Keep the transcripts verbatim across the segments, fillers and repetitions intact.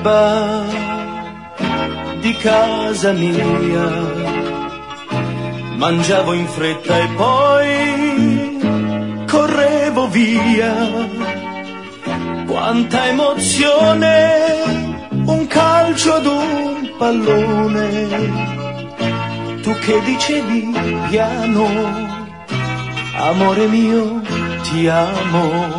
l'erba di casa mia, mangiavo in fretta e poi correvo via. Quanta emozione, un calcio ad un pallone, tu che dicevi piano, amore mio ti amo.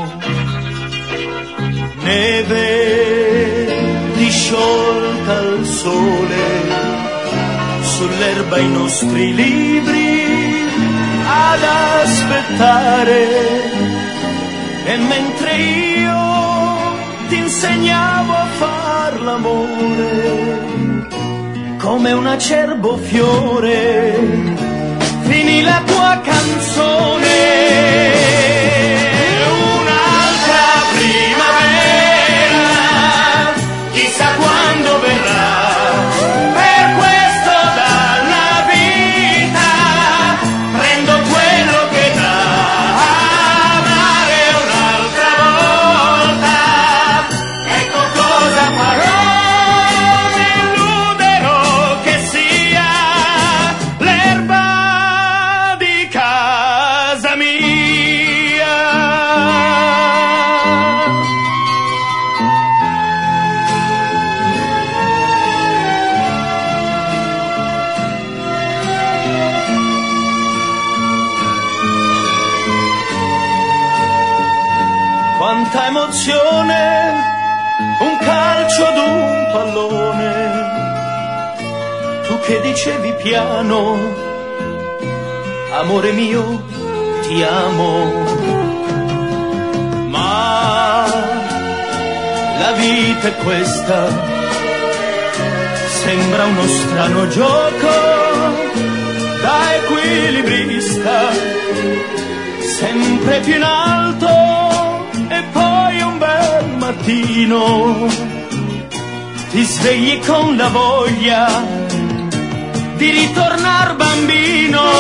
Neve disciolta al sole, sull'erba i nostri libri ad aspettare, e mentre io ti insegnavo a far l'amore come un acerbo fiore, finì la tua canzone. Quanta emozione, un calcio ad un pallone, tu che dicevi piano, amore mio ti amo. Ma la vita è questa, sembra uno strano gioco da equilibrista, sempre più in alto. E poi un bel mattino ti svegli con la voglia di ritornar bambino.